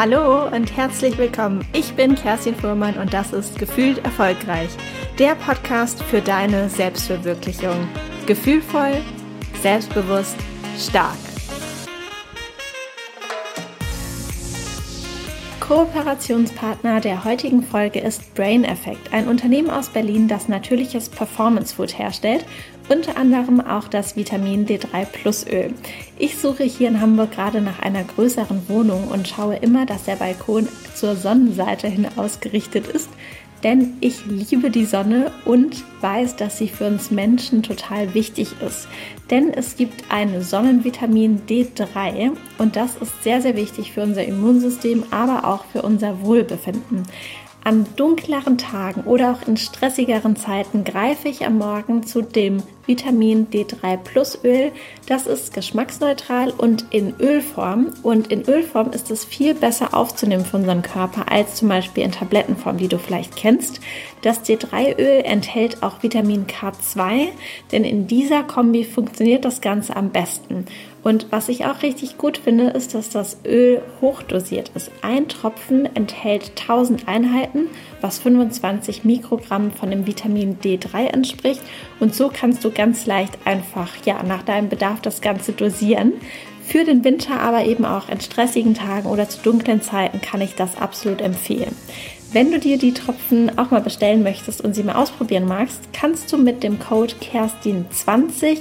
Hallo und herzlich willkommen. Ich bin Kerstin Fuhrmann und das ist Gefühlt Erfolgreich, der Podcast für deine Selbstverwirklichung. Gefühlvoll, selbstbewusst, stark. Kooperationspartner der heutigen Folge ist Brain Effect, ein Unternehmen aus Berlin, das natürliches Performance Food herstellt, unter anderem auch das Vitamin D3 Plus Öl. Ich suche hier in Hamburg gerade nach einer größeren Wohnung und schaue immer, dass der Balkon zur Sonnenseite hin ausgerichtet ist, denn ich liebe die Sonne und weiß, dass sie für uns Menschen total wichtig ist. Denn es gibt ein Sonnenvitamin D3 und das ist sehr, sehr wichtig für unser Immunsystem, aber auch für unser Wohlbefinden. An dunkleren Tagen oder auch in stressigeren Zeiten greife ich am Morgen zu dem Vitamin D3 Plus Öl. Das ist geschmacksneutral und in Ölform. Und in Ölform ist es viel besser aufzunehmen für unseren Körper als zum Beispiel in Tablettenform, die du vielleicht kennst. Das D3-Öl enthält auch Vitamin K2, denn in dieser Kombi funktioniert das Ganze am besten. Und was ich auch richtig gut finde, ist, dass das Öl hochdosiert ist. Ein Tropfen enthält 1000 Einheiten, was 25 Mikrogramm von dem Vitamin D3 entspricht. Und so kannst du ganz leicht einfach nach deinem Bedarf das Ganze dosieren. Für den Winter, aber eben auch in stressigen Tagen oder zu dunklen Zeiten kann ich das absolut empfehlen. Wenn du dir die Tropfen auch mal bestellen möchtest und sie mal ausprobieren magst, kannst du mit dem Code Kerstin20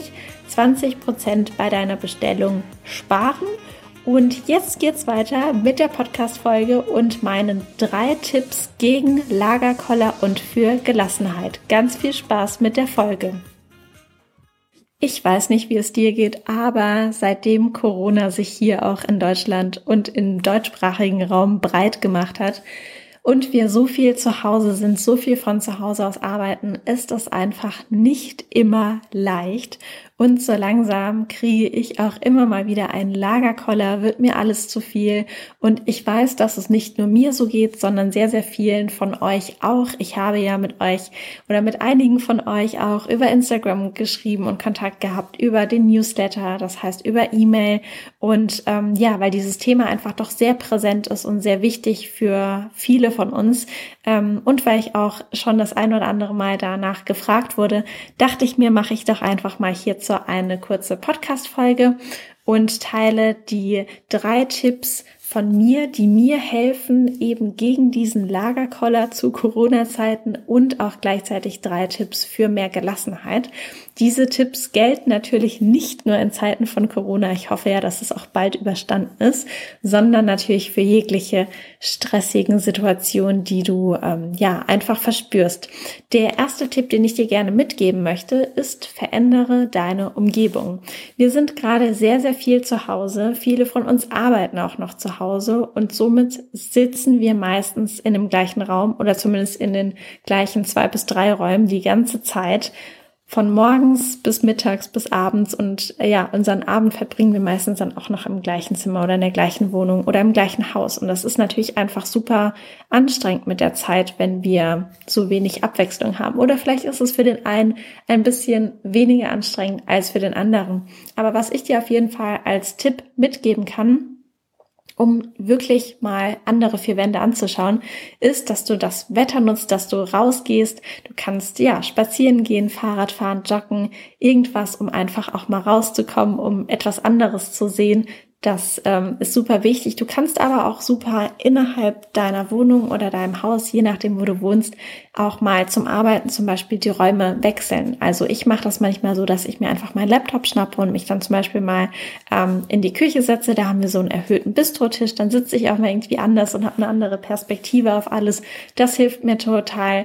20% bei deiner Bestellung sparen. Und jetzt geht's weiter mit der Podcast-Folge und meinen 3 Tipps gegen Lagerkoller und für Gelassenheit. Ganz viel Spaß mit der Folge. Ich weiß nicht, wie es dir geht, aber seitdem Corona sich hier auch in Deutschland und im deutschsprachigen Raum breit gemacht hat, und wir so viel zu Hause sind, so viel von zu Hause aus arbeiten, ist es einfach nicht immer leicht. Und so langsam kriege ich auch immer mal wieder einen Lagerkoller, wird mir alles zu viel. Und ich weiß, dass es nicht nur mir so geht, sondern sehr, sehr vielen von euch auch. Ich habe ja mit euch oder mit einigen von euch auch über Instagram geschrieben und Kontakt gehabt, über den Newsletter, das heißt über E-Mail. Und weil dieses Thema einfach doch sehr präsent ist und sehr wichtig für viele von uns. Und weil ich auch schon das ein oder andere Mal danach gefragt wurde, dachte ich mir, mache ich doch einfach mal hierzu eine kurze Podcast-Folge und teile die 3 Tipps von mir, die mir helfen, eben gegen diesen Lagerkoller zu Corona-Zeiten und auch gleichzeitig 3 Tipps für mehr Gelassenheit. Diese Tipps gelten natürlich nicht nur in Zeiten von Corona, ich hoffe ja, dass es auch bald überstanden ist, sondern natürlich für jegliche stressigen Situationen, die du einfach verspürst. Der erste Tipp, den ich dir gerne mitgeben möchte, ist: verändere deine Umgebung. Wir sind gerade sehr, sehr viel zu Hause. Viele von uns arbeiten auch noch zu Hause und somit sitzen wir meistens in dem gleichen Raum oder zumindest in den gleichen 2 bis 3 Räumen die ganze Zeit. Von morgens bis mittags bis abends und unseren Abend verbringen wir meistens dann auch noch im gleichen Zimmer oder in der gleichen Wohnung oder im gleichen Haus. Und das ist natürlich einfach super anstrengend mit der Zeit, wenn wir so wenig Abwechslung haben. Oder vielleicht ist es für den einen ein bisschen weniger anstrengend als für den anderen. Aber was ich dir auf jeden Fall als Tipp mitgeben kann, um wirklich mal andere 4 Wände anzuschauen, ist, dass du das Wetter nutzt, dass du rausgehst. Du kannst spazieren gehen, Fahrrad fahren, joggen, irgendwas, um einfach auch mal rauszukommen, um etwas anderes zu sehen. Das ist super wichtig. Du kannst aber auch super innerhalb deiner Wohnung oder deinem Haus, je nachdem, wo du wohnst, auch mal zum Arbeiten zum Beispiel die Räume wechseln. Also ich mache das manchmal so, dass ich mir einfach meinen Laptop schnappe und mich dann zum Beispiel mal in die Küche setze. Da haben wir so einen erhöhten Bistrotisch. Dann sitze ich auch mal irgendwie anders und habe eine andere Perspektive auf alles. Das hilft mir total.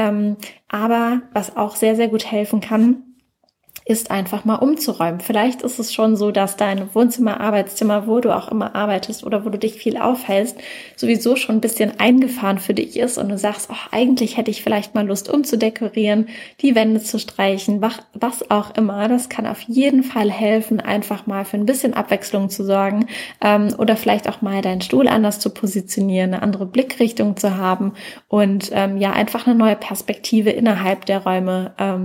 Aber was auch sehr, sehr gut helfen kann, ist einfach mal umzuräumen. Vielleicht ist es schon so, dass dein Wohnzimmer, Arbeitszimmer, wo du auch immer arbeitest oder wo du dich viel aufhältst, sowieso schon ein bisschen eingefahren für dich ist und du sagst, eigentlich hätte ich vielleicht mal Lust umzudekorieren, die Wände zu streichen, was auch immer. Das kann auf jeden Fall helfen, einfach mal für ein bisschen Abwechslung zu sorgen oder vielleicht auch mal deinen Stuhl anders zu positionieren, eine andere Blickrichtung zu haben und einfach eine neue Perspektive innerhalb der Räume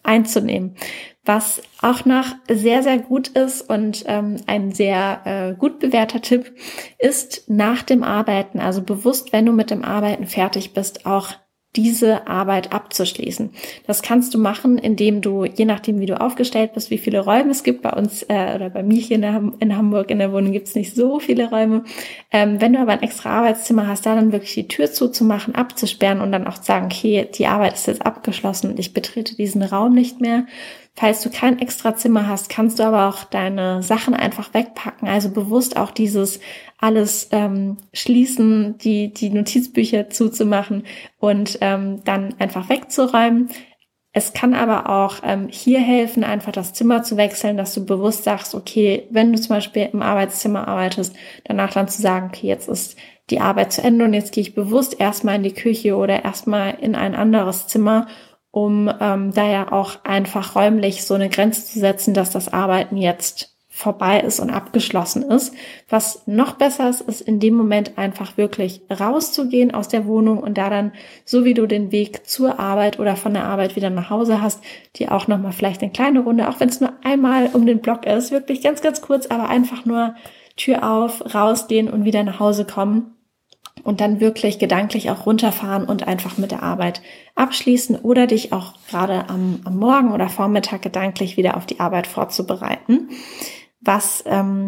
einzunehmen. Was auch noch sehr, sehr gut ist und ein sehr gut bewährter Tipp ist, nach dem Arbeiten, also bewusst, wenn du mit dem Arbeiten fertig bist, auch diese Arbeit abzuschließen. Das kannst du machen, indem du, je nachdem wie du aufgestellt bist, wie viele Räume es gibt, bei uns oder bei mir hier in Hamburg in der Wohnung gibt es nicht so viele Räume. Wenn du aber ein extra Arbeitszimmer hast, da dann wirklich die Tür zuzumachen, abzusperren und dann auch zu sagen, okay, die Arbeit ist jetzt abgeschlossen und ich betrete diesen Raum nicht mehr. Falls du kein extra Zimmer hast, kannst du aber auch deine Sachen einfach wegpacken. Also bewusst auch dieses alles schließen, die Notizbücher zuzumachen und dann einfach wegzuräumen. Es kann aber auch hier helfen, einfach das Zimmer zu wechseln, dass du bewusst sagst, okay, wenn du zum Beispiel im Arbeitszimmer arbeitest, danach dann zu sagen, okay, jetzt ist die Arbeit zu Ende und jetzt gehe ich bewusst erstmal in die Küche oder erstmal in ein anderes Zimmer, um da ja auch einfach räumlich so eine Grenze zu setzen, dass das Arbeiten jetzt vorbei ist und abgeschlossen ist. Was noch besser ist, ist in dem Moment einfach wirklich rauszugehen aus der Wohnung und da dann, so wie du den Weg zur Arbeit oder von der Arbeit wieder nach Hause hast, dir auch nochmal vielleicht eine kleine Runde, auch wenn es nur einmal um den Block ist, wirklich ganz, ganz kurz, aber einfach nur Tür auf, rausgehen und wieder nach Hause kommen. Und dann wirklich gedanklich auch runterfahren und einfach mit der Arbeit abschließen oder dich auch gerade am Morgen oder Vormittag gedanklich wieder auf die Arbeit vorzubereiten. Was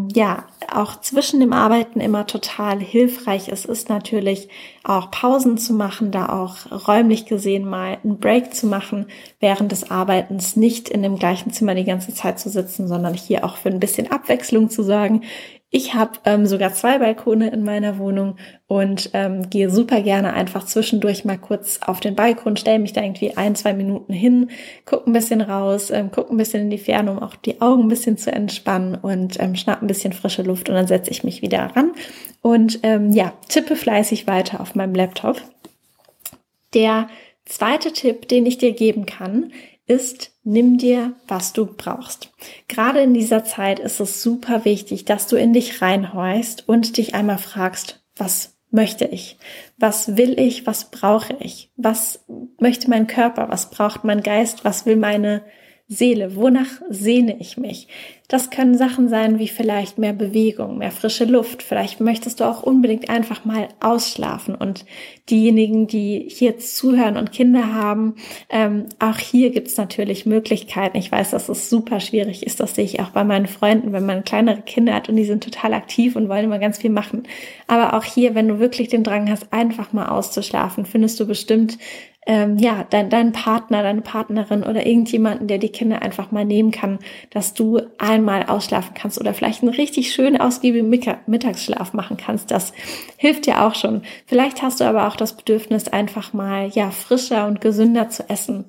auch zwischen dem Arbeiten immer total hilfreich ist, ist natürlich auch Pausen zu machen, da auch räumlich gesehen mal einen Break zu machen, während des Arbeitens nicht in dem gleichen Zimmer die ganze Zeit zu sitzen, sondern hier auch für ein bisschen Abwechslung zu sorgen. Ich habe sogar 2 Balkone in meiner Wohnung und gehe super gerne einfach zwischendurch mal kurz auf den Balkon, stelle mich da irgendwie 1-2 Minuten hin, gucke ein bisschen raus, gucke ein bisschen in die Ferne, um auch die Augen ein bisschen zu entspannen und schnapp ein bisschen frische Luft und dann setze ich mich wieder ran und tippe fleißig weiter auf meinem Laptop. Der zweite Tipp, den ich dir geben kann, ist, nimm dir, was du brauchst. Gerade in dieser Zeit ist es super wichtig, dass du in dich reinhorchst und dich einmal fragst, was möchte ich? Was will ich? Was brauche ich? Was möchte mein Körper? Was braucht mein Geist? Was will meine Seele? Wonach sehne ich mich? Das können Sachen sein wie vielleicht mehr Bewegung, mehr frische Luft. Vielleicht möchtest du auch unbedingt einfach mal ausschlafen. Und diejenigen, die hier jetzt zuhören und Kinder haben, auch hier gibt es natürlich Möglichkeiten. Ich weiß, dass es super schwierig ist. Das sehe ich auch bei meinen Freunden, wenn man kleinere Kinder hat und die sind total aktiv und wollen immer ganz viel machen. Aber auch hier, wenn du wirklich den Drang hast, einfach mal auszuschlafen, findest du bestimmt deinen Partner, deine Partnerin oder irgendjemanden, der die Kinder einfach mal nehmen kann, dass du einmal ausschlafen kannst oder vielleicht einen richtig schönen, ausgiebigen Mittagsschlaf machen kannst. Das hilft dir auch schon. Vielleicht hast du aber auch das Bedürfnis, einfach mal frischer und gesünder zu essen.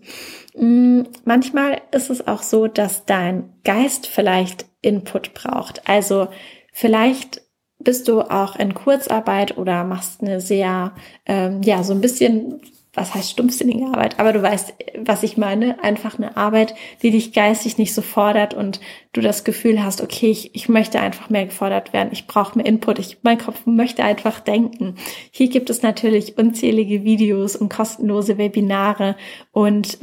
Manchmal ist es auch so, dass dein Geist vielleicht Input braucht. Also vielleicht bist du auch in Kurzarbeit oder machst eine sehr, so ein bisschen, was heißt stumpfsinnige Arbeit, aber du weißt, was ich meine, einfach eine Arbeit, die dich geistig nicht so fordert und du das Gefühl hast, okay, ich möchte einfach mehr gefordert werden, ich brauche mehr Input, mein Kopf möchte einfach denken. Hier gibt es natürlich unzählige Videos und kostenlose Webinare und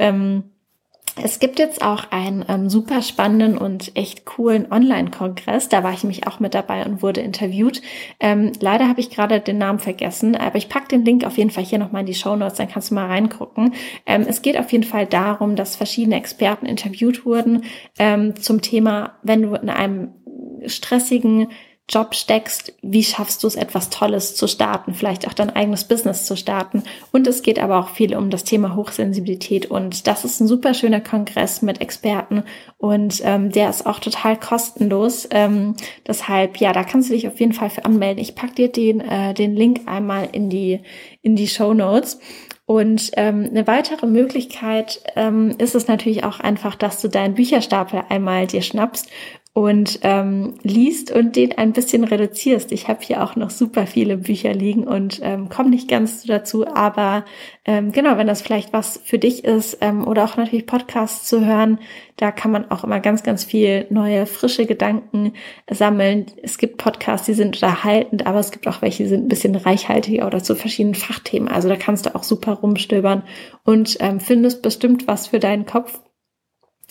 es gibt jetzt auch einen super spannenden und echt coolen Online-Kongress. Da war ich nämlich auch mit dabei und wurde interviewt. Leider habe ich gerade den Namen vergessen, aber ich packe den Link auf jeden Fall hier nochmal in die Shownotes, dann kannst du mal reingucken. Es geht auf jeden Fall darum, dass verschiedene Experten interviewt wurden zum Thema, wenn du in einem stressigen Job steckst, wie schaffst du es, etwas Tolles zu starten, vielleicht auch dein eigenes Business zu starten. Und es geht aber auch viel um das Thema Hochsensibilität und das ist ein super schöner Kongress mit Experten und der ist auch total kostenlos. Deshalb, da kannst du dich auf jeden Fall für anmelden. Ich packe dir den Link einmal in die Shownotes. Und eine weitere Möglichkeit ist es natürlich auch einfach, dass du deinen Bücherstapel einmal dir schnappst und liest und den ein bisschen reduzierst. Ich habe hier auch noch super viele Bücher liegen und komme nicht ganz dazu, aber wenn das vielleicht was für dich ist oder auch natürlich Podcasts zu hören, da kann man auch immer ganz, ganz viel neue, frische Gedanken sammeln. Es gibt Podcasts, die sind unterhaltend, aber es gibt auch welche, die sind ein bisschen reichhaltiger oder zu verschiedenen Fachthemen. Also da kannst du auch super rumstöbern und findest bestimmt was für deinen Kopf.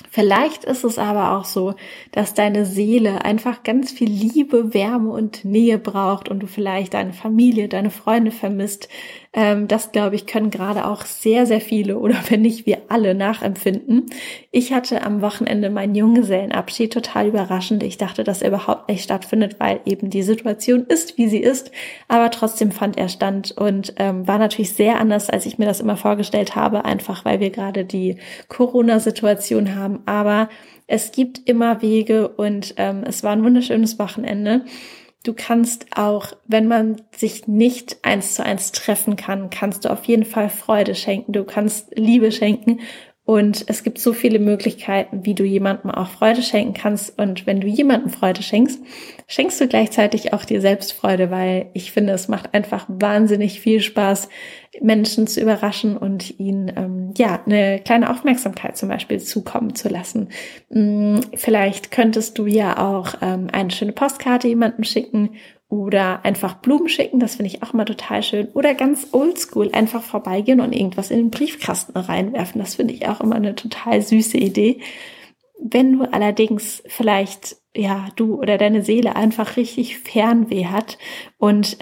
Vielleicht ist es aber auch so, dass deine Seele einfach ganz viel Liebe, Wärme und Nähe braucht und du vielleicht deine Familie, deine Freunde vermisst. Das, glaube ich, können gerade auch sehr, sehr viele oder wenn nicht wir alle nachempfinden. Ich hatte am Wochenende meinen Junggesellenabschied, total überraschend. Ich dachte, dass er überhaupt nicht stattfindet, weil eben die Situation ist, wie sie ist. Aber trotzdem fand er statt und war natürlich sehr anders, als ich mir das immer vorgestellt habe, einfach weil wir gerade die Corona-Situation haben. Aber es gibt immer Wege und es war ein wunderschönes Wochenende. Du kannst auch, wenn man sich nicht 1:1 treffen kann, kannst du auf jeden Fall Freude schenken. Du kannst Liebe schenken und es gibt so viele Möglichkeiten, wie du jemandem auch Freude schenken kannst. Und wenn du jemandem Freude schenkst, schenkst du gleichzeitig auch dir selbst Freude, weil ich finde, es macht einfach wahnsinnig viel Spaß, Menschen zu überraschen und ihnen eine kleine Aufmerksamkeit zum Beispiel zukommen zu lassen. Vielleicht könntest du ja auch eine schöne Postkarte jemandem schicken oder einfach Blumen schicken, das finde ich auch immer total schön. Oder ganz oldschool einfach vorbeigehen und irgendwas in den Briefkasten reinwerfen. Das finde ich auch immer eine total süße Idee. Wenn du allerdings vielleicht, du oder deine Seele einfach richtig Fernweh hat und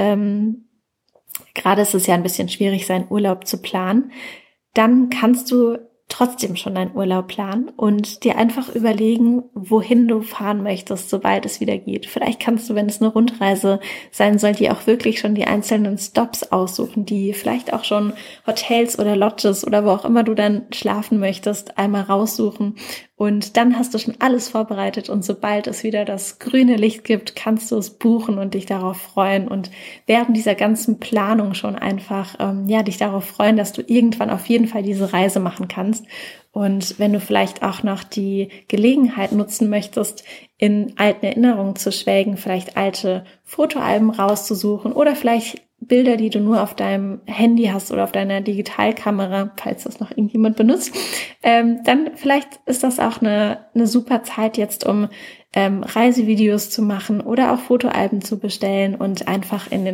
gerade ist es ja ein bisschen schwierig, seinen Urlaub zu planen, dann kannst du trotzdem schon deinen Urlaub planen und dir einfach überlegen, wohin du fahren möchtest, sobald es wieder geht. Vielleicht kannst du, wenn es eine Rundreise sein soll, dir auch wirklich schon die einzelnen Stops aussuchen, die vielleicht auch schon Hotels oder Lodges oder wo auch immer du dann schlafen möchtest, einmal raussuchen. Und dann hast du schon alles vorbereitet und sobald es wieder das grüne Licht gibt, kannst du es buchen und dich darauf freuen und während dieser ganzen Planung schon einfach dich darauf freuen, dass du irgendwann auf jeden Fall diese Reise machen kannst. Und wenn du vielleicht auch noch die Gelegenheit nutzen möchtest, in alten Erinnerungen zu schwelgen, vielleicht alte Fotoalben rauszusuchen oder vielleicht Bilder, die du nur auf deinem Handy hast oder auf deiner Digitalkamera, falls das noch irgendjemand benutzt, dann vielleicht ist das auch eine super Zeit jetzt, um Reisevideos zu machen oder auch Fotoalben zu bestellen und einfach in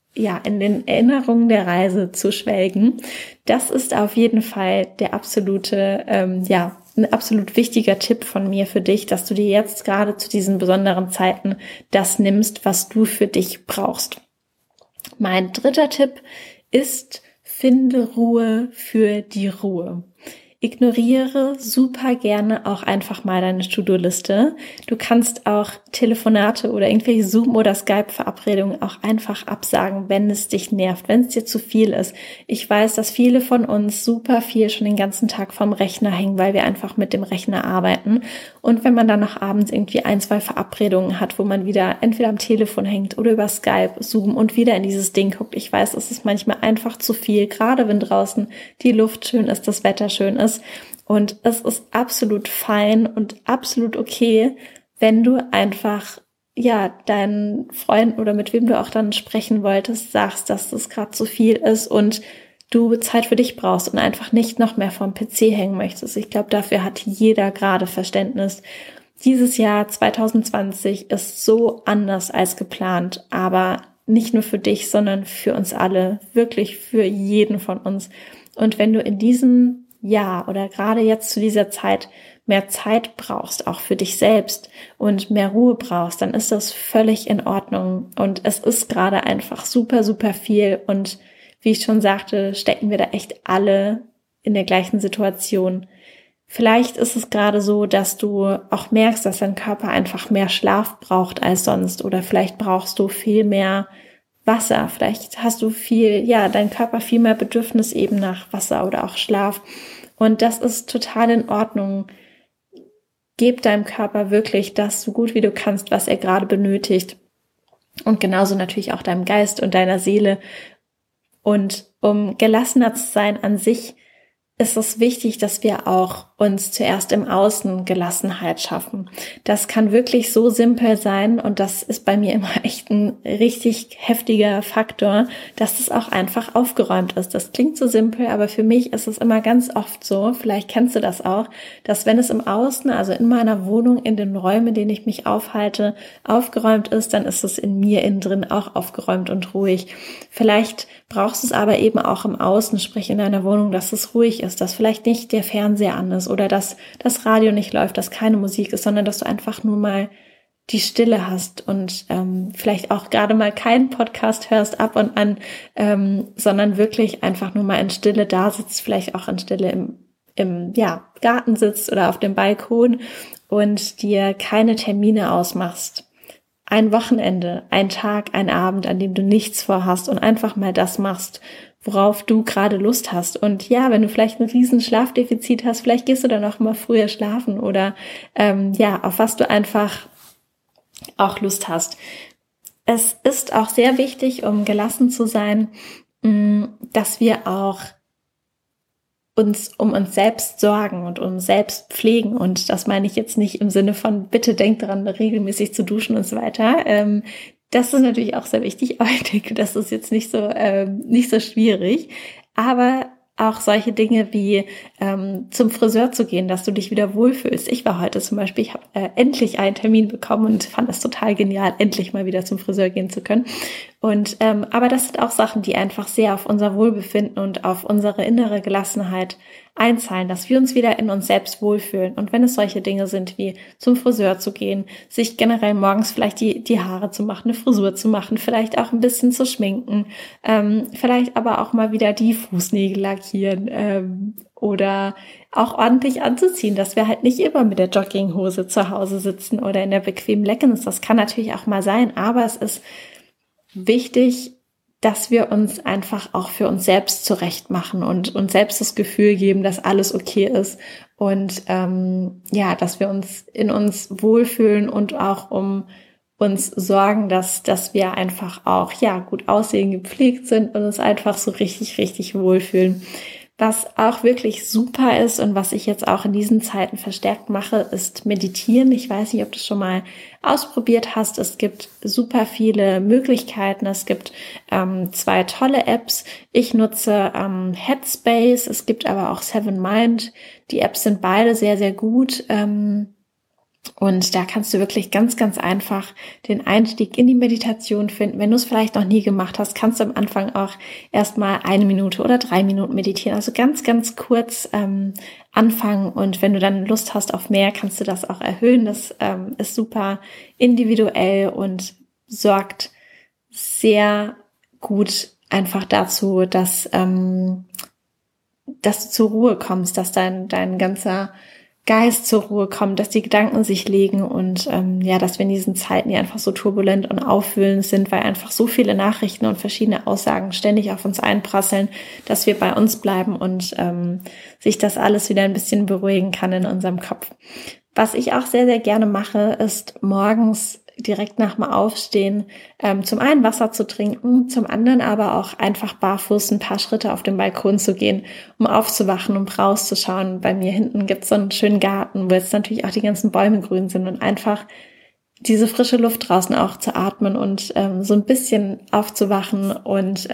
den Erinnerungen der Reise zu schwelgen. Das ist auf jeden Fall der absolute, ein absolut wichtiger Tipp von mir für dich, dass du dir jetzt gerade zu diesen besonderen Zeiten das nimmst, was du für dich brauchst. Mein dritter Tipp ist, finde Ruhe für die Ruhe. Ignoriere super gerne auch einfach mal deine To-Do-Liste. Du kannst auch Telefonate oder irgendwelche Zoom- oder Skype-Verabredungen auch einfach absagen, wenn es dich nervt, wenn es dir zu viel ist. Ich weiß, dass viele von uns super viel schon den ganzen Tag vorm Rechner hängen, weil wir einfach mit dem Rechner arbeiten. Und wenn man dann noch abends irgendwie 1-2 Verabredungen hat, wo man wieder entweder am Telefon hängt oder über Skype, Zoom und wieder in dieses Ding guckt. Ich weiß, es ist manchmal einfach zu viel, gerade wenn draußen die Luft schön ist, das Wetter schön ist. Und es ist absolut fein und absolut okay, wenn du einfach deinen Freunden oder mit wem du auch dann sprechen wolltest, sagst, dass das gerade zu viel ist und du Zeit für dich brauchst und einfach nicht noch mehr vorm PC hängen möchtest. Ich glaube, dafür hat jeder gerade Verständnis. Dieses Jahr 2020 ist so anders als geplant, aber nicht nur für dich, sondern für uns alle, wirklich für jeden von uns. Und wenn du in diesem Jahr oder gerade jetzt zu dieser Zeit mehr Zeit brauchst, auch für dich selbst und mehr Ruhe brauchst, dann ist das völlig in Ordnung. Und es ist gerade einfach super, super viel. Und wie ich schon sagte, stecken wir da echt alle in der gleichen Situation. Vielleicht ist es gerade so, dass du auch merkst, dass dein Körper einfach mehr Schlaf braucht als sonst. Oder vielleicht brauchst du viel mehr Wasser. Vielleicht hast du dein Körper viel mehr Bedürfnis eben nach Wasser oder auch Schlaf. Und das ist total in Ordnung. Gib deinem Körper wirklich das so gut wie du kannst, was er gerade benötigt. Und genauso natürlich auch deinem Geist und deiner Seele. Und um gelassener zu sein an sich, ist es wichtig, dass wir auch uns zuerst im Außen Gelassenheit schaffen. Das kann wirklich so simpel sein und das ist bei mir immer echt ein richtig heftiger Faktor, dass es auch einfach aufgeräumt ist. Das klingt so simpel, aber für mich ist es immer ganz oft so, vielleicht kennst du das auch, dass wenn es im Außen, also in meiner Wohnung, in den Räumen, in denen ich mich aufhalte, aufgeräumt ist, dann ist es in mir innen drin auch aufgeräumt und ruhig. Vielleicht brauchst du es aber eben auch im Außen, sprich in deiner Wohnung, dass es ruhig ist, dass vielleicht nicht der Fernseher an ist oder dass das Radio nicht läuft, dass keine Musik ist, sondern dass du einfach nur mal die Stille hast und vielleicht auch gerade mal keinen Podcast hörst ab und an, sondern wirklich einfach nur mal in Stille da sitzt, vielleicht auch in Stille im Garten sitzt oder auf dem Balkon und dir keine Termine ausmachst. Ein Wochenende, ein Tag, ein Abend, an dem du nichts vorhast und einfach mal das machst, worauf du gerade Lust hast. Und ja, wenn du vielleicht ein riesen Schlafdefizit hast, vielleicht gehst du dann auch mal früher schlafen oder auf was du einfach auch Lust hast. Es ist auch sehr wichtig, um gelassen zu sein, dass wir auch uns um uns selbst sorgen und uns selbst pflegen. Und das meine ich jetzt nicht im Sinne von, bitte denk dran, regelmäßig zu duschen und so weiter. Das ist natürlich auch sehr wichtig, aber ich denke, das ist jetzt nicht so schwierig. Aber auch solche Dinge wie zum Friseur zu gehen, dass du dich wieder wohlfühlst. Ich war heute zum Beispiel, ich habe endlich einen Termin bekommen und fand das total genial, endlich mal wieder zum Friseur gehen zu können. Und aber das sind auch Sachen, die einfach sehr auf unser Wohlbefinden und auf unsere innere Gelassenheit einzahlen, dass wir uns wieder in uns selbst wohlfühlen. Und wenn es solche Dinge sind wie zum Friseur zu gehen, sich generell morgens vielleicht die Haare zu machen, eine Frisur zu machen, vielleicht auch ein bisschen zu schminken, vielleicht aber auch mal wieder die Fußnägel lackieren oder auch ordentlich anzuziehen, dass wir halt nicht immer mit der Jogginghose zu Hause sitzen oder in der bequemen Leggings. Das kann natürlich auch mal sein, aber es ist wichtig, dass wir uns einfach auch für uns selbst zurecht machen und uns selbst das Gefühl geben, dass alles okay ist und dass wir uns in uns wohlfühlen und auch um uns sorgen, dass wir einfach auch gut aussehen, gepflegt sind und uns einfach so richtig, richtig wohlfühlen. Was auch wirklich super ist und was ich jetzt auch in diesen Zeiten verstärkt mache, ist meditieren. Ich weiß nicht, ob du es schon mal ausprobiert hast. Es gibt super viele Möglichkeiten. Es gibt 2 tolle Apps. Ich nutze Headspace. Es gibt aber auch Seven Mind. Die Apps sind beide sehr, sehr gut. Und da kannst du wirklich ganz, ganz einfach den Einstieg in die Meditation finden. Wenn du es vielleicht noch nie gemacht hast, kannst du am Anfang auch erstmal 1 Minute oder 3 Minuten meditieren. Also ganz, ganz kurz anfangen. Und wenn du dann Lust hast auf mehr, kannst du das auch erhöhen. Das ist super individuell und sorgt sehr gut einfach dazu, dass du zur Ruhe kommst, dass dein ganzer Geist zur Ruhe kommt, dass die Gedanken sich legen und dass wir in diesen Zeiten, die einfach so turbulent und aufwühlend sind, weil einfach so viele Nachrichten und verschiedene Aussagen ständig auf uns einprasseln, dass wir bei uns bleiben und sich das alles wieder ein bisschen beruhigen kann in unserem Kopf. Was ich auch sehr, sehr gerne mache, ist morgens direkt nach dem Aufstehen zum einen Wasser zu trinken, zum anderen aber auch einfach barfuß ein paar Schritte auf den Balkon zu gehen, um aufzuwachen, um rauszuschauen. Bei mir hinten gibt es so einen schönen Garten, wo jetzt natürlich auch die ganzen Bäume grün sind und einfach diese frische Luft draußen auch zu atmen und so ein bisschen aufzuwachen und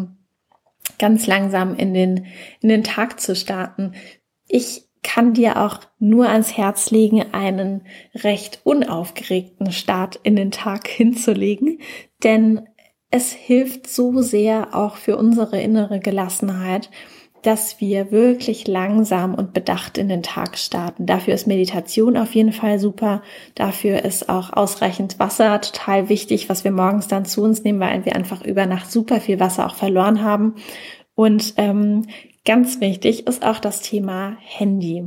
ganz langsam in den Tag zu starten. Ich kann dir auch nur ans Herz legen, einen recht unaufgeregten Start in den Tag hinzulegen, denn es hilft so sehr auch für unsere innere Gelassenheit, dass wir wirklich langsam und bedacht in den Tag starten. Dafür ist Meditation auf jeden Fall super. Dafür ist auch ausreichend Wasser total wichtig, was wir morgens dann zu uns nehmen, weil wir einfach über Nacht super viel Wasser auch verloren haben. Und ganz wichtig ist auch das Thema Handy.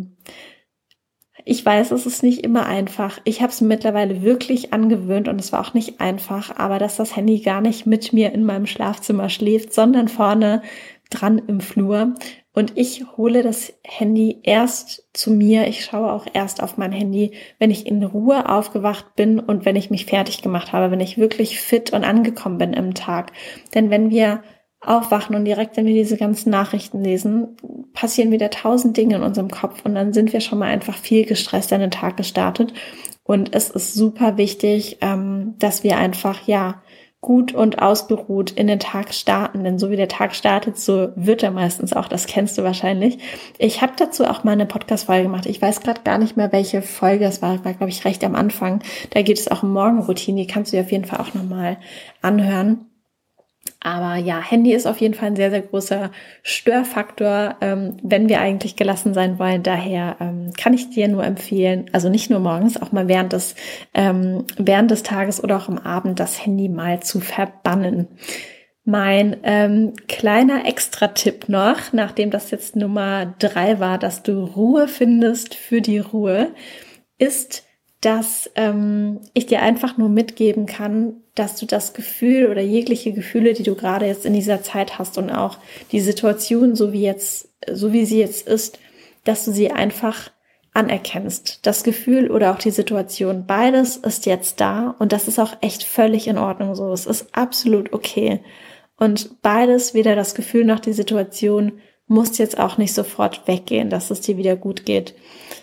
Ich weiß, es ist nicht immer einfach. Ich habe es mittlerweile wirklich angewöhnt und es war auch nicht einfach, aber dass das Handy gar nicht mit mir in meinem Schlafzimmer schläft, sondern vorne dran im Flur. Und ich hole das Handy erst zu mir. Ich schaue auch erst auf mein Handy, wenn ich in Ruhe aufgewacht bin und wenn ich mich fertig gemacht habe, wenn ich wirklich fit und angekommen bin im Tag. Denn wenn wir aufwachen und direkt, wenn wir diese ganzen Nachrichten lesen, passieren wieder 1000 Dinge in unserem Kopf und dann sind wir schon mal einfach viel gestresst in den Tag gestartet. Und es ist super wichtig, dass wir einfach, gut und ausgeruht in den Tag starten, denn so wie der Tag startet, so wird er meistens auch, das kennst du wahrscheinlich. Ich habe dazu auch mal eine Podcast-Folge gemacht, ich weiß gerade gar nicht mehr, welche Folge es war glaube ich recht am Anfang, da geht es auch um Morgenroutine, die kannst du dir auf jeden Fall auch nochmal anhören. Aber ja, Handy ist auf jeden Fall ein sehr, sehr großer Störfaktor, wenn wir eigentlich gelassen sein wollen. Daher kann ich dir nur empfehlen, also nicht nur morgens, auch mal während des Tages oder auch am Abend das Handy mal zu verbannen. Mein kleiner Extra-Tipp noch, nachdem das jetzt Nummer 3 war, dass du Ruhe findest für die Ruhe, ist, dass ich dir einfach nur mitgeben kann, dass du das Gefühl oder jegliche Gefühle, die du gerade jetzt in dieser Zeit hast und auch die Situation, so wie sie jetzt ist, dass du sie einfach anerkennst. Das Gefühl oder auch die Situation, beides ist jetzt da und das ist auch echt völlig in Ordnung so. Es ist absolut okay. Und beides, weder das Gefühl noch die Situation, muss jetzt auch nicht sofort weggehen, dass es dir wieder gut geht.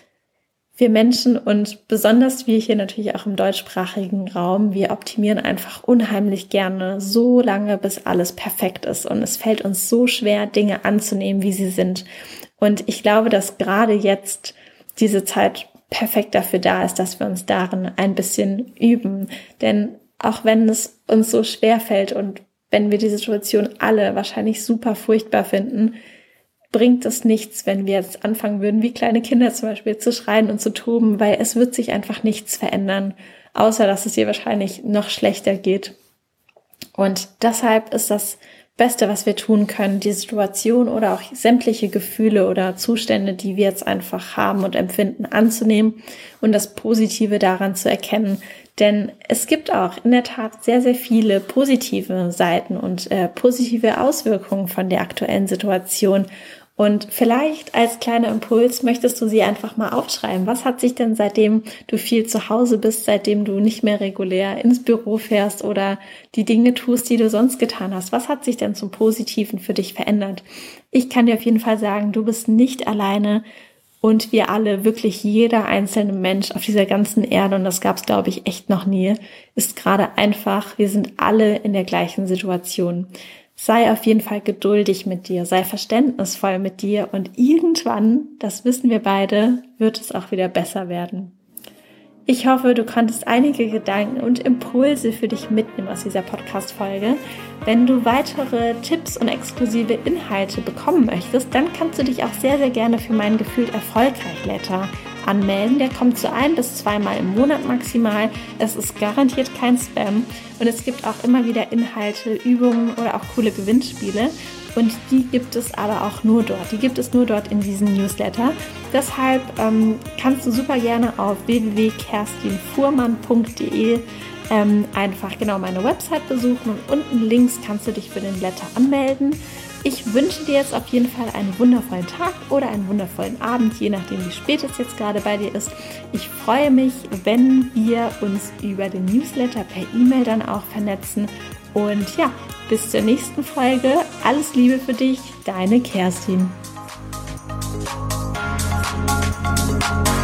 Wir Menschen und besonders wir hier natürlich auch im deutschsprachigen Raum, wir optimieren einfach unheimlich gerne so lange, bis alles perfekt ist. Und es fällt uns so schwer, Dinge anzunehmen, wie sie sind. Und ich glaube, dass gerade jetzt diese Zeit perfekt dafür da ist, dass wir uns darin ein bisschen üben. Denn auch wenn es uns so schwer fällt und wenn wir die Situation alle wahrscheinlich super furchtbar finden, bringt es nichts, wenn wir jetzt anfangen würden, wie kleine Kinder zum Beispiel, zu schreien und zu toben, weil es wird sich einfach nichts verändern, außer dass es dir wahrscheinlich noch schlechter geht. Und deshalb ist das Beste, was wir tun können, die Situation oder auch sämtliche Gefühle oder Zustände, die wir jetzt einfach haben und empfinden, anzunehmen und das Positive daran zu erkennen. Denn es gibt auch in der Tat sehr, sehr viele positive Seiten und positive Auswirkungen von der aktuellen Situation. Und vielleicht als kleiner Impuls möchtest du sie einfach mal aufschreiben. Was hat sich denn, seitdem du viel zu Hause bist, seitdem du nicht mehr regulär ins Büro fährst oder die Dinge tust, die du sonst getan hast, was hat sich denn zum Positiven für dich verändert? Ich kann dir auf jeden Fall sagen, du bist nicht alleine und wir alle, wirklich jeder einzelne Mensch auf dieser ganzen Erde, und das gab es, glaube ich, echt noch nie, ist gerade einfach, wir sind alle in der gleichen Situation. Sei auf jeden Fall geduldig mit dir, sei verständnisvoll mit dir und irgendwann, das wissen wir beide, wird es auch wieder besser werden. Ich hoffe, du konntest einige Gedanken und Impulse für dich mitnehmen aus dieser Podcast-Folge. Wenn du weitere Tipps und exklusive Inhalte bekommen möchtest, dann kannst du dich auch sehr, sehr gerne für meinen Gefühlt erfolgreich Letter anmelden. Der kommt so 1 bis 2 Mal im Monat maximal. Es ist garantiert kein Spam und es gibt auch immer wieder Inhalte, Übungen oder auch coole Gewinnspiele. Und die gibt es aber auch nur dort. Die gibt es nur dort in diesem Newsletter. Deshalb kannst du super gerne auf www.kerstinfuhrmann.de einfach genau meine Website besuchen und unten links kannst du dich für den Letter anmelden. Ich wünsche dir jetzt auf jeden Fall einen wundervollen Tag oder einen wundervollen Abend, je nachdem wie spät es jetzt gerade bei dir ist. Ich freue mich, wenn wir uns über den Newsletter per E-Mail dann auch vernetzen. Und ja, bis zur nächsten Folge. Alles Liebe für dich, deine Kerstin.